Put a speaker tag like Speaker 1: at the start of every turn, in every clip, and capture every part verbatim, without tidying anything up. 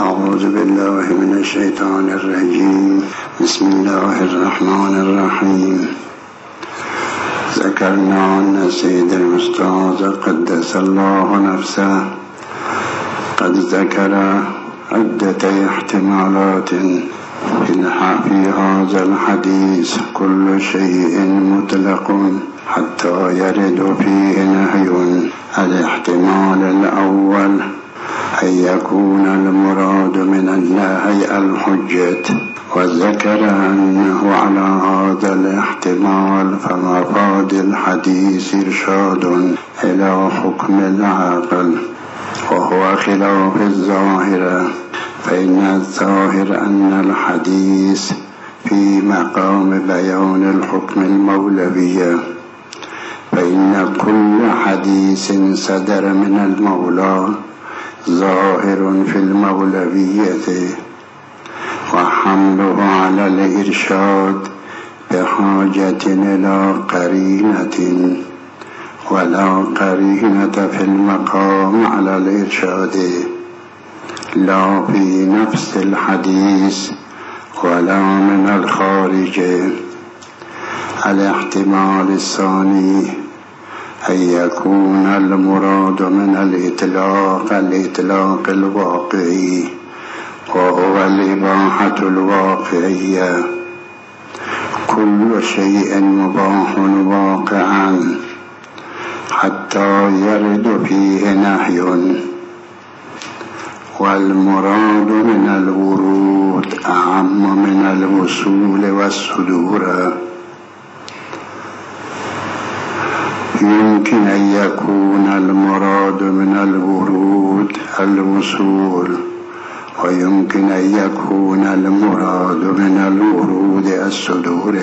Speaker 1: أعوذ بالله من الشيطان الرجيم. بسم الله الرحمن الرحيم. ذكرنا أن سيد الأستاذ قدس الله نفسه قد ذكر عدة احتمالات في هذا الحديث، كل شيء مطلق حتى يرد فيه نهي. الاحتمال الأول أن يكون المراد من الله الحجة، وذكر أنه على هذا الاحتمال فمفاد الحديث إرشاد إلى حكم العقل، وهو خلاف الظاهر، فإن الظاهر أن الحديث في مقام بيان الحكم المولوي، فإن كل حديث صدر من المولى ظاهر في المولوية، وحمله على الإرشاد بحاجة إلى قرينة، ولا قرينة في المقام على الإرشاد، لا في نفس الحديث ولا من الخارج. الاحتمال الثاني أن يكون المراد من الإطلاق الإطلاق الواقعي، وهو الإباحة الواقعية، كل شيء مباح واقعا حتى يرد فيه نهي. والمراد من الورود أعم من الوصول والصدور. يمكن أن يكون المراد من الورود الوصول، ويمكن أن يكون المراد من الورود الصدور،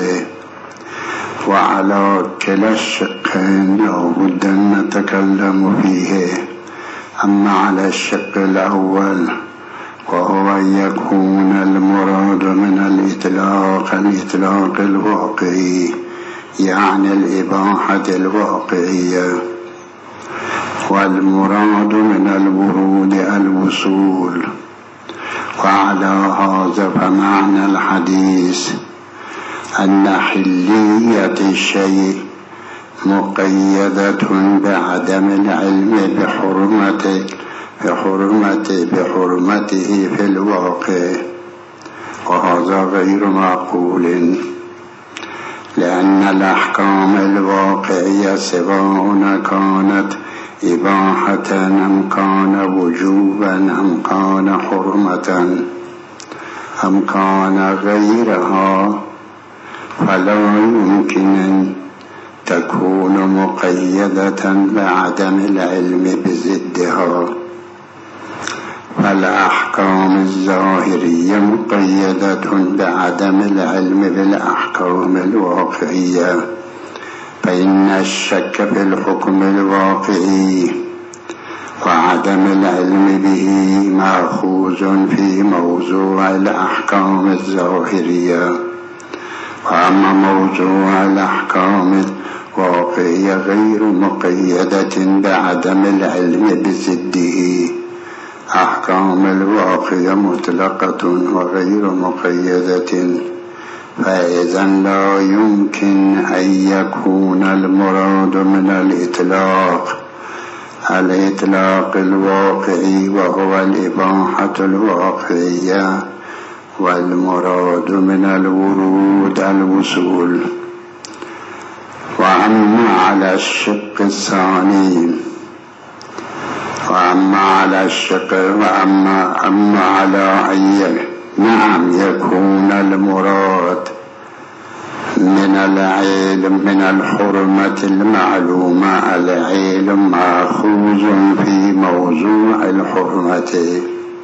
Speaker 1: وعلى كلا الشقين لا بد أن نتكلم فيه. أما على الشق الأول وهو أن يكون المراد من الإطلاق الإطلاق الواقعي، يعني الإباحة الواقعية، والمراد من الورود الوصول. وعلى هذا فمعنى الحديث أن حلية الشيء مقيدة بعدم العلم بحرمته بحرمته بحرمته في الواقع، وهذا غير معقول، لأن الأحكام الواقعية سواء كانت إباحة أم كان وجوبا أم كان حرمة أم كان غيرها، فلا يمكن أن تكون مقيدة بعدم العلم بضدها. فالأحكام الظاهرية مقيدة بعدم العلم بالأحكام الواقعية، فإن الشك في الحكم الواقعي وعدم العلم به مأخوذ في موضوع الأحكام الظاهرية، وأما موضوع الأحكام الواقعية غير مقيدة بعدم العلم بضده. أحكام الواقعية مطلقة وغير مقيدة، فإذا لا يمكن أن يكون المراد من الإطلاق الإطلاق الواقعي وهو الإباحة الواقعية، والمراد من الورود الوصول. وأما على الشق الثاني وأما على الشق وأما أما على أي نعم يكون المراد من العلم من الحرمة المعلومة، العلم مأخوذ في موضوع الحرمة،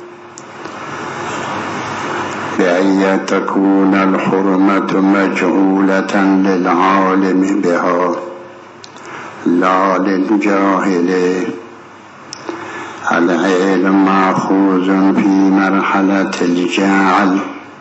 Speaker 1: بأن تكون الحرمة مجهولة للعالم بها لا للجاهل. العلم مأخوذ في مرحلة الجعل،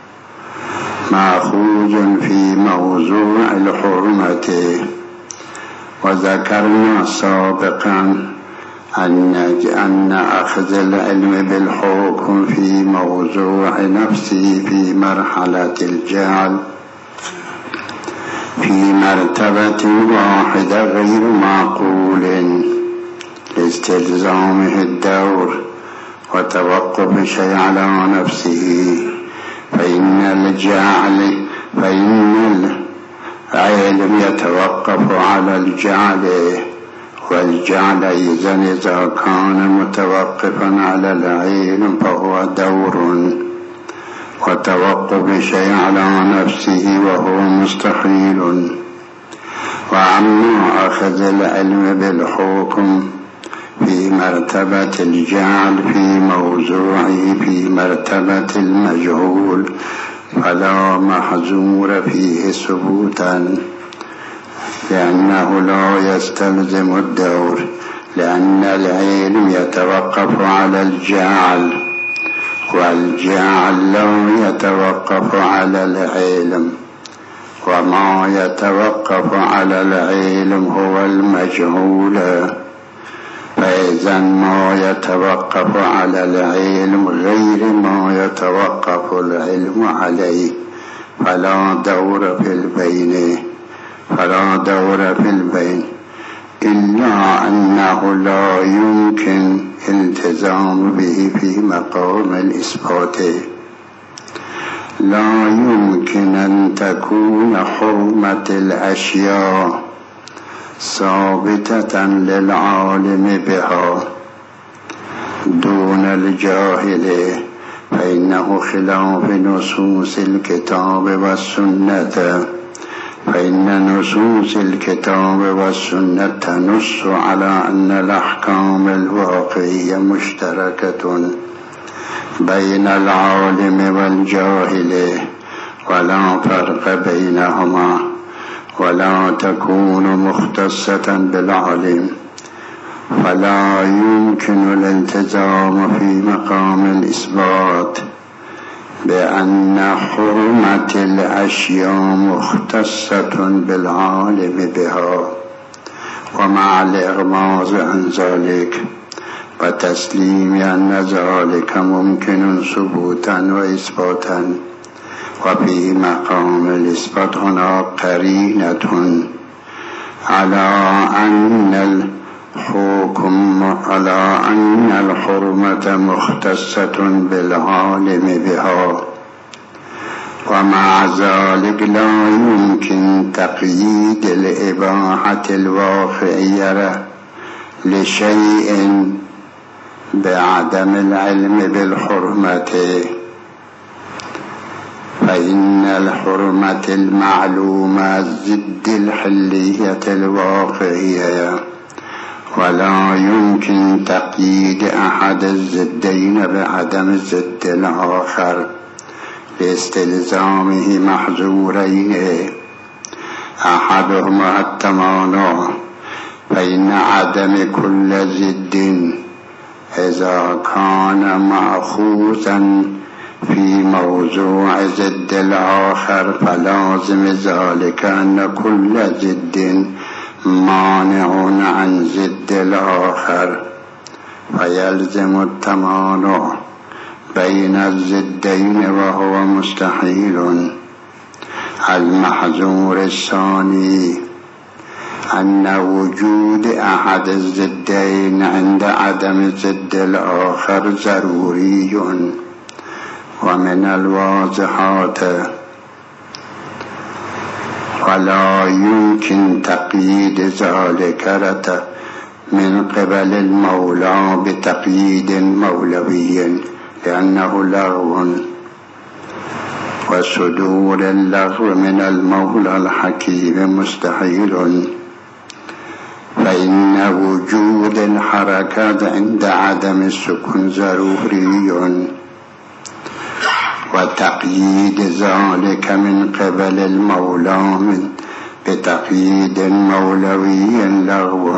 Speaker 1: مأخوذ في موضوع الحرمة. وذكرنا سابقا أن أن أخذ العلم بالحكم في موضوع نفسه في مرحلة الجعل في مرتبة واحدة غير معقول لاستلزامه الدور وتوقف شيء على نفسه، فإن الجعل فإن العلم يتوقف على الجعل، والجعل إذن إذا كان متوقفا على العلم فهو دور، وتوقف شيء على نفسه وهو مستحيل. وأما أخذ العلم بالحكم في مرتبة الجعل في موضوعه في مرتبة المجهول فلا محظور فيه ثبوتا، لأنه لا يستلزم الدور، لأن العلم يتوقف على الجعل والجعل لا يتوقف على العلم، وما يتوقف على العلم هو المجهول، فإذا ما يتوقف على العلم غير ما يتوقف العلم عليه فلا دور في البين فلا دور في البين إلا أنه لا يمكن التزام به في مقام الإثبات. لا يمكن أن تكون حرمة الأشياء ثابتة للعالم بها دون الجاهل، فإنه خلاف نصوص الكتاب والسنة، فإن نصوص الكتاب والسنة تنص على أن الأحكام الواقعية مشتركة بين العالم والجاهل ولا فرق بينهما، ولا تكون مختصة بالعالم، فلا يمكن الالتزام في مقام الإثبات بأن حرمة الأشياء مختصة بالعالم بها، ومع الإغماض عن ذلك وتسليم أن ذلك ممكن ثبوتا وإثباتا. وفي مقام الإثبات هناك قرينة على أن الحكم على أن الحرمة مختصة بالعالم بها، ومع ذلك لا يمكن تقييد الإباحة الواقعية لشيء بعدم العلم بالحرمة، فإن الحرمة المعلومة ضد الحلية الواقعية، ولا يمكن تقييد أحد الضدين بعدم الضد الآخر لاستلزامه محظورين، أحدهما التمانع، فإن عدم كل ضد إذا كان مأخوذا في موضوع ضد الآخر فلازم ذلك أن كل ضد مانع عن ضد الآخر، فيلزم التمانع بين الضدين وهو مستحيل. المحظور الثاني أن وجود أحد الضدين عند عدم الضد الآخر ضروري، ومن الواضحات ولا يمكن تقييد ذلك من قبل المولى بتقييد مولوي لأنه لغو، وصدور اللغو من المولى الحكيم مستحيل، فإن وجود الحركات عند عدم السكون ضروري، وتقييد ذلك من قبل المولى من بتقييد مولوي لغو،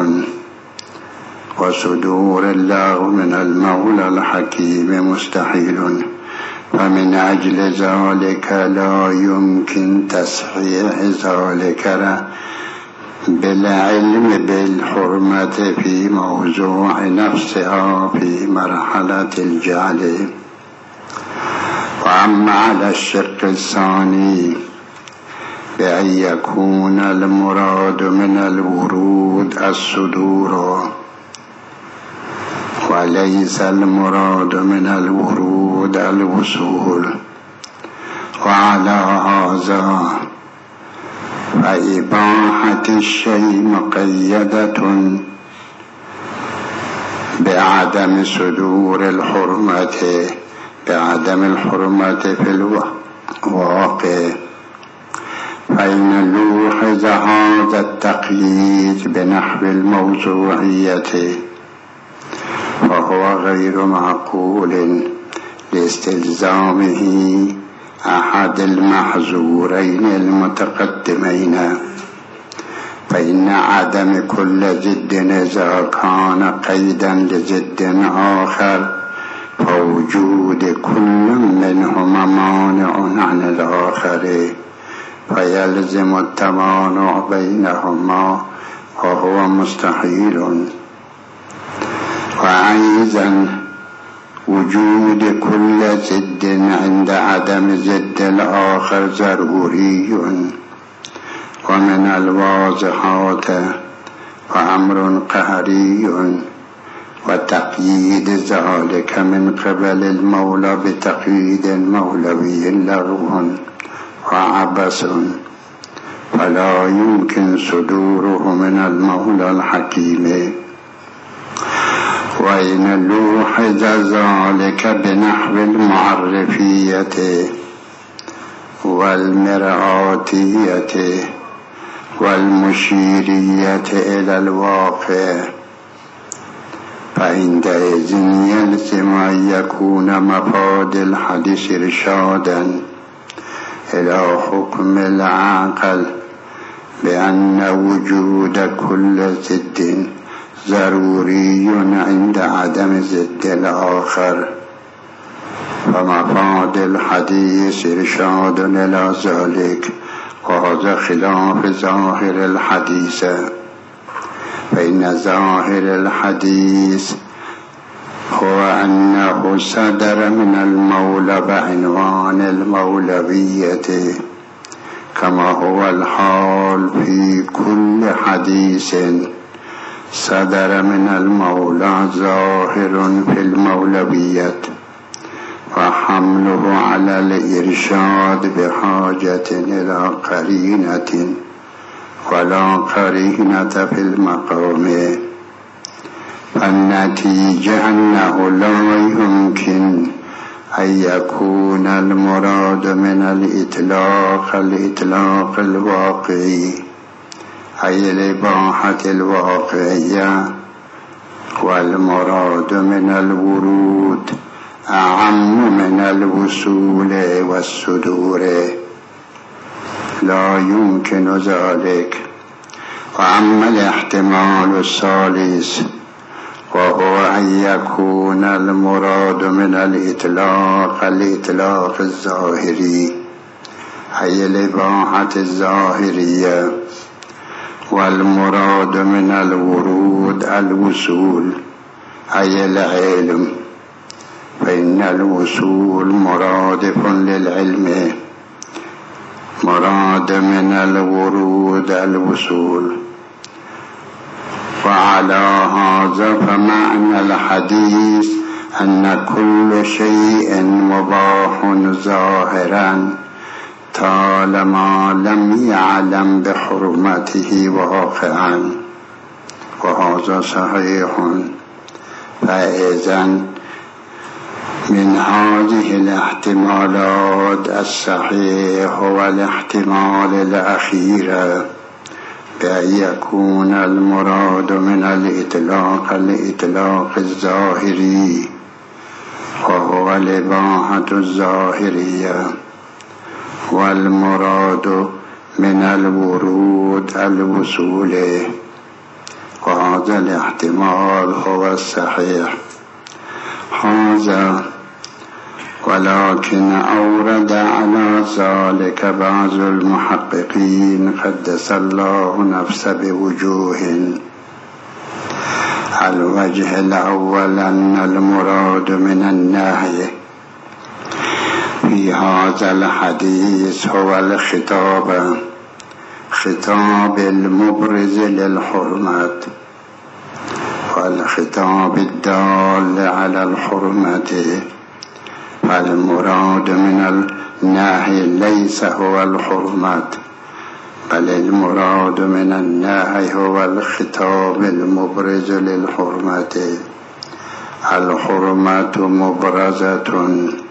Speaker 1: وصدور اللغو من المولى الحكيم مستحيل، ومن أجل ذلك لا يمكن تصحيح ذلك بالعلم بالحرمة في موضوع نفسها في مرحلة الجهل. وأما على الشق الثاني بأن يكون المراد من الورود الصدور وليس المراد من الورود الوصول، وعلى هذا فإباحة الشيء مقيدة بعدم صدور الحرمة بعدم الحرمة في الواقع. فإن لوحظ هذا التقييد بنحو الموضوعية فهو غير معقول لاستلزامه أحد المحظورين المتقدمين. فإن عدم كل جد إذا كان قيدا لجد آخر فوجود كل منهما مانع عن الآخر، فيلزم التمانع بينهما وهو مستحيل. وأيضا وجود كل ضد عند عدم ضد الآخر ضروري ومن الواضحات وأمر قهري، وتقييد ذلك من قبل المولى بتقييد مولوي لغو وعبث، فلا يمكن صدوره من المولى الحكيم. وإن لوحظ ذلك بنحو المعرفية والمرآتية والمشيرية إلى الواقع فعندئذ يلزم أن يكون مفاد الحديث إرشادا إلى حكم العقل بأن وجود كل ضد ضروري عند عدم ضد الآخر، فمفاد الحديث إرشاد إلى ذلك، وهذا خلاف ظاهر الحديث. فإن ظاهر الحديث هو أنه صدر من المولى بعنوان المولوية، كما هو الحال في كل حديث صدر من المولى ظاهر في المولوية، وحمله على الإرشاد بحاجة إلى قرينة ولا قرينة في المقام. فالنتيجة أنه لا يمكن أن يكون المراد من الإطلاق الإطلاق الواقعي أي الإباحة الواقعية، والمراد من الورود أعم من الوصول والصدور، لا يمكن ذلك. وأما الاحتمال الثالث وهو أن يكون المراد من الإطلاق الإطلاق الظاهري أي الإباحة الظاهرية، والمراد من الورود الوصول أي العلم، فإن الوصول مرادف للعلم، مراد من الورود الوصول. وعلى هذا فمعنى الحديث أن كل شيء مباح ظاهرا طالما لم يعلم بحرمته واقعا، وهذا صحيح. فإذا من هذه الاحتمالات الصحيح هو الاحتمال الأخير بأن يكون المراد من الإطلاق الإطلاق الظاهري وهو الإباحة الظاهرية، والمراد من الورود الوصول، وهذا الاحتمال هو الصحيح. هذا ولكن أورد على ذلك بعض المحققين قدس الله نفسه بوجوه. الوجه الأول أن المراد من النهي في هذا الحديث هو الخطاب خطاب المبرز للحرمة، والخطاب الدال على الحرمة. فالمراد من النهي ليس هو الحرمة، بل المراد من النهي هو الخطاب المبرز للحرمة. الحرمة مبرزة،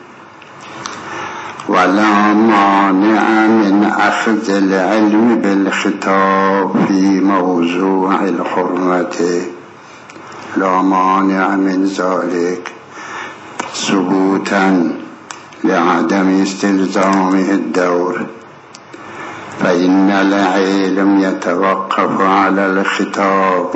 Speaker 1: ولا مانع من أخذ العلم بالخطاب في موضوع الحرمة، لا مانع من ذلك ثبوتا لعدم استلزامه الدور. فإن العلم يتوقف على الخطاب،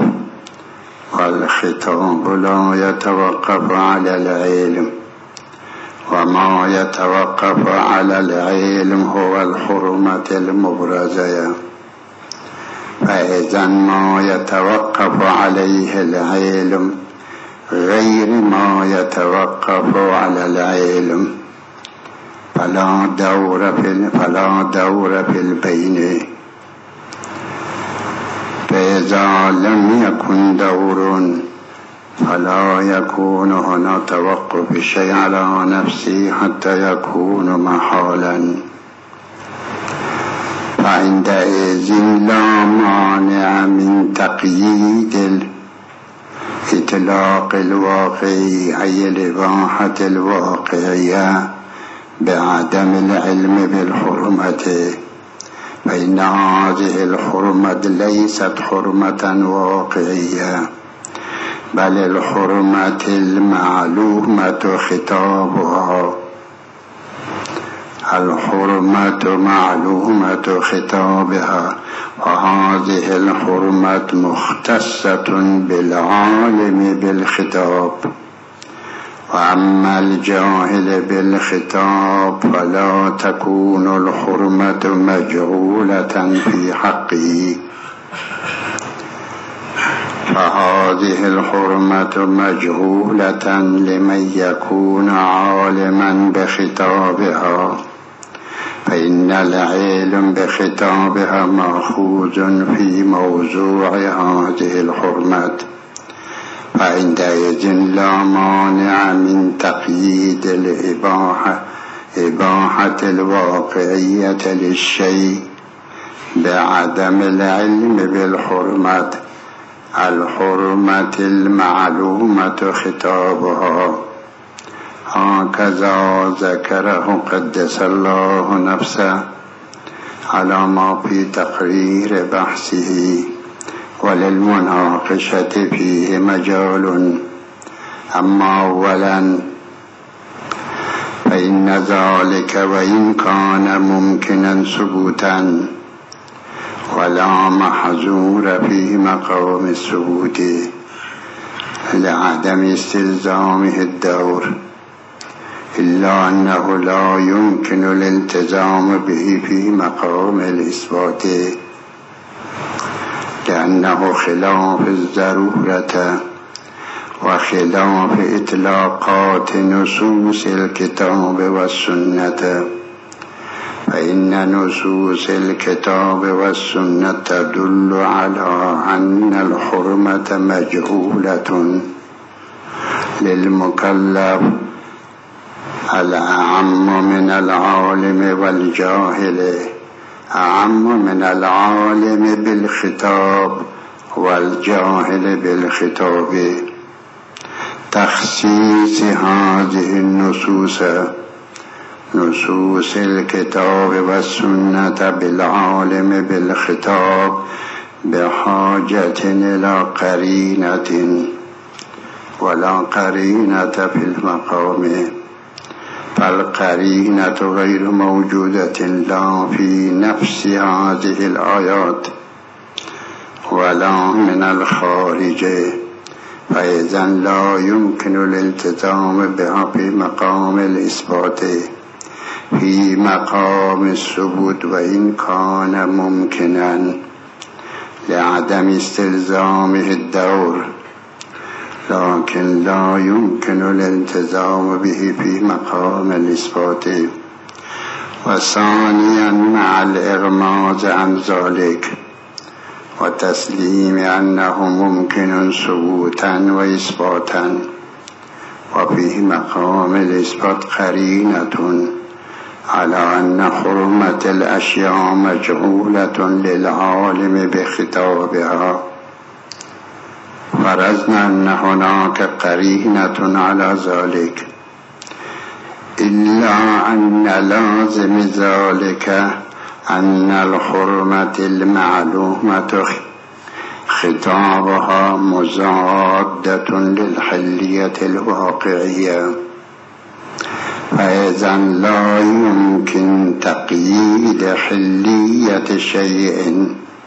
Speaker 1: والخطاب لا يتوقف على العلم، وما يتوقف على العلم هو الحرمة المبرزة. فإذا ما يتوقف عليه العلم غير ما يتوقف على العلم فلا دور في فلا دور في البين. فإذا لم يكن دور فلا يكون هنا توقف الشيء على نفسه حتى يكون محالا. فعندئذ لا مانع من تقييد إطلاق الواقعي أي الإباحة الواقعية بعدم العلم بالحرمة. فإن هذه الحرمة ليست حرمة واقعية، بل الحرمة المعلومة خطابها. الحرمة معلومة خطابها، وهذه الحرمة مختصة بالعالم بالخطاب. وأما الجاهل بالخطاب فلا تكون الحرمة مجهولة في حقه. فهذه الحرمة مجهولة لمن يكون عالما بخطابها، فإن العلم بخطابها مأخوذ في موضوع هذه الحرمة. فعندئذ لا مانع من تقييد الإباحة إباحة الواقعية للشيء بعدم العلم بالحرمة. الحرمة المعلومة خطابها، هكذا ذكره قدس الله نفسه على ما في تقرير بحثه، وللمناقشة فيه مجال. أما أولا فإن ذلك وإن كان ممكنا ثبوتا ولا محظور في مقام الثبوت لعدم استلزامه الدور، إلا أنه لا يمكن الالتزام به في مقام الإثبات، لأنه خلاف الضرورة وخلاف إطلاقات نصوص الكتاب والسنة. فإن نصوص الكتاب والسنة تدل على أن الحرمة مجهولة للمكلف الأعم من العالم والجاهل، أعم من العالم بالخطاب والجاهل بالخطاب. تخصيص هذه النصوص نصوص الكتاب والسنة بالعالم بالخطاب بحاجة إلى قرينة، ولا قرينة في المقام. فالقرينة غير موجودة لا في نفس هذه الآيات ولا من الخارج، فإذا لا يمكن الالتزام بها في مقام الإثبات في مقام الثبوت وإن كان ممكنا لعدم استلزامه الدور، لكن لا يمكن الالتزام به في مقام الإثبات. وثانيا مع الإغماض عن ذلك وتسليم أنه ممكن ثبوتا وإثباتا، وفي مقام الإثبات قرينة على أن حرمة الأشياء مجهولة للعالم بخطابها. فرضنا أن هناك قرينة على ذلك، إلا أن لازم ذلك أن الحرمة المعلومة خطابها مضادة للحلية الواقعية، فإذا لا يمكن تقييد حلية شيء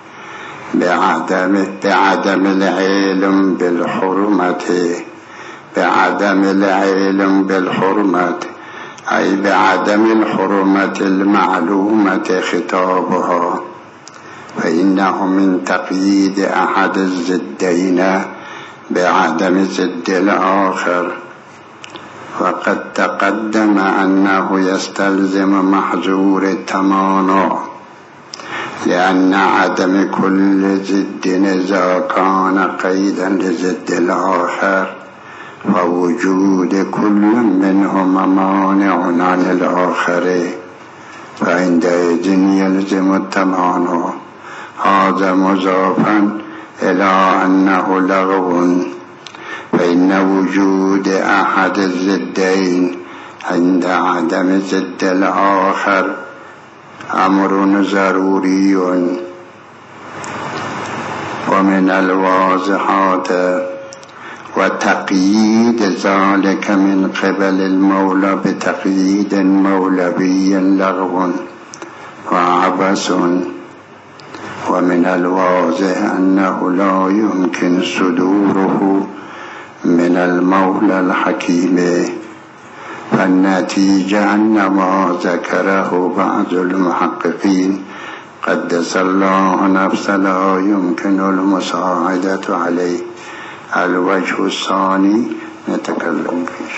Speaker 1: بعدم بعدم العلم بالحرمة بعدم العلم بالحرمة أي بعدم الحرمة المعلومة خطابها، فإنه من تقييد أحد الضدين بعدم ضد الآخر. وقد تقدم أنه يستلزم محظور التمانع، لأن عدم كل ضد إذا كان قيدا لضد الآخر فوجود كل منهما مانع عن الآخر، فعندئذ يلزم التمانع. هذا مضافا إلى أنه لغو، فإن وجود أحد الضدين عند عدم ضد الآخر أمر ضروري. ومن الواضحات وتقييد ذلك من قبل المولى بتقييد مولوي لغو وعبث. ومن الواضح أنه لا يمكن صدوره من المولى الحكيم، فالنتيجة أن ما ذكره بعض المحققين قدس الله نفسه لا يمكن المساعدة عليه. الوجه الثاني نتكلم فيه.